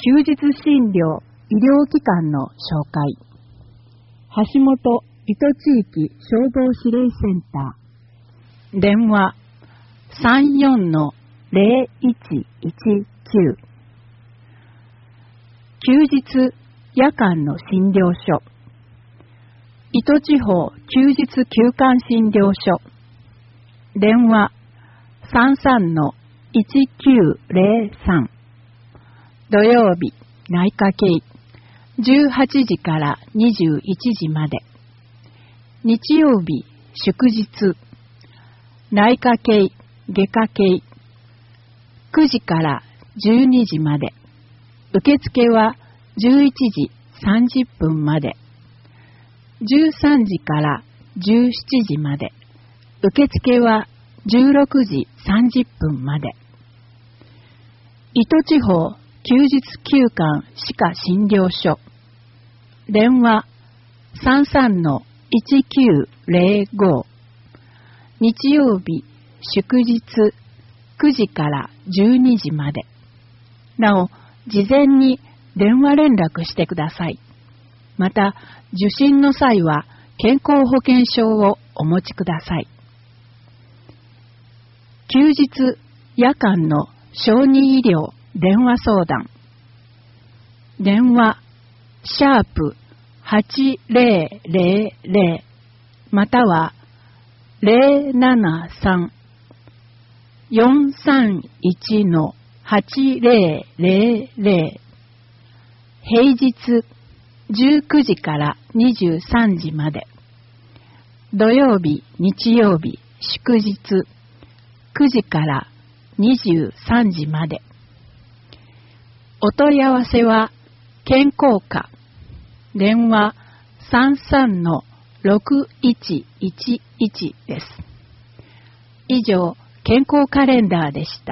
休日診療医療機関の紹介。橋本糸地域消防指令センター。電話 34-0119。休日夜間の診療所。糸地方休日休館診療所。電話 33-1903。土曜日内科系18時から21時まで。日曜日祝日内科系外科系9時から12時まで。受付は11時30分まで。13時から17時まで。受付は16時30分まで。糸地方休日休館歯科診療所。電話 33-1905。日曜日祝日9時から12時まで。なお、事前に電話連絡してください。また、受診の際は健康保険証をお持ちください。休日夜間の小児医療電話相談。電話#8000または 073-431-8000。平日19時から23時まで。土曜日、日曜日、祝日9時から23時まで。お問い合わせは健康課。電話 33-6111 です。以上、健康カレンダーでした。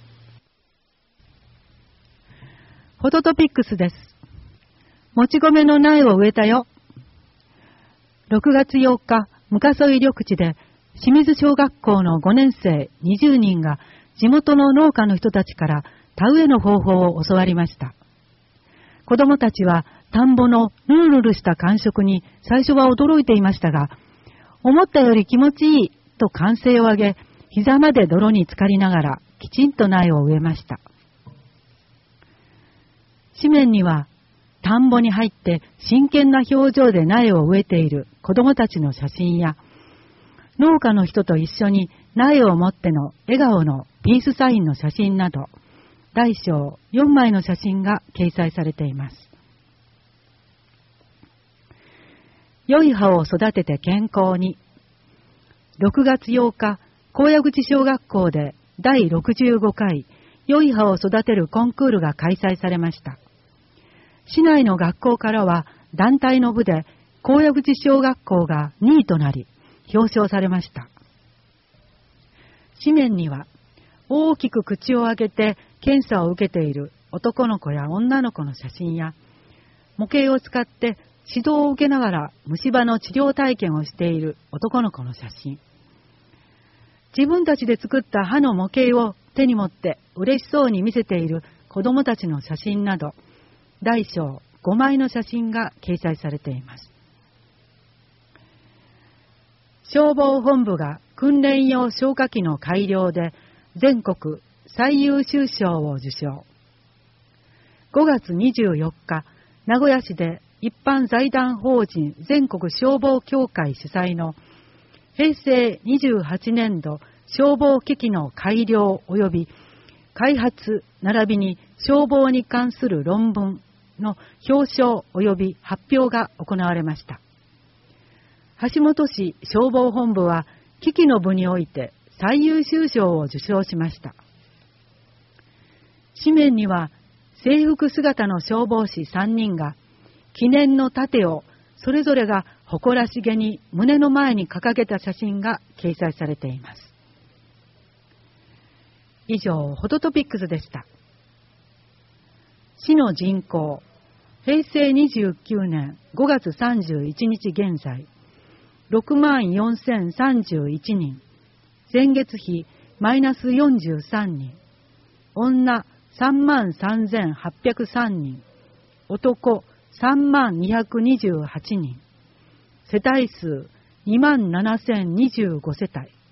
フォトトピックスです。もち米の苗を植えたよ。6月8日、むかそい緑地で清水小学校の5年生20人が地元の農家の人たちから田植えの方法を教わりました。子供たちは田んぼのヌルヌルした感触に最初は驚いていましたが、思ったより気持ちいいと歓声を上げ、膝まで泥に浸かりながらきちんと苗を植えました。紙面には田んぼに入って真剣な表情で苗を植えている子供たちの写真や、農家の人と一緒に苗を持っての笑顔のピースサインの写真など、大小4枚の写真が掲載されています。良い葉を育てて健康に。6月8日、高野口小学校で第65回良い葉を育てるコンクールが開催されました。市内の学校からは団体の部で高野口小学校が2位となり表彰されました。紙面には大きく口を開けて検査を受けている男の子や女の子の写真や、模型を使って指導を受けながら虫歯の治療体験をしている男の子の写真、自分たちで作った歯の模型を手に持って嬉しそうに見せている子どもたちの写真など、大小5枚の写真が掲載されています。消防本部が訓練用消火器の改良で全国最優秀賞を受賞。5月24日、名古屋市で一般財団法人全国消防協会主催の平成28年度消防機器の改良及び開発並びに消防に関する論文の表彰及び発表が行われました。橋本市消防本部は機器の部において最優秀賞を受賞しました。紙面には制服姿の消防士3人が記念の盾をそれぞれが誇らしげに胸の前に掲げた写真が掲載されています。以上、フォトトピックスでした。市の人口、平成29年5月31日現在、64,031人、前月比マイナス43人、女 33,803人、男37,228人、世帯数27,025世帯。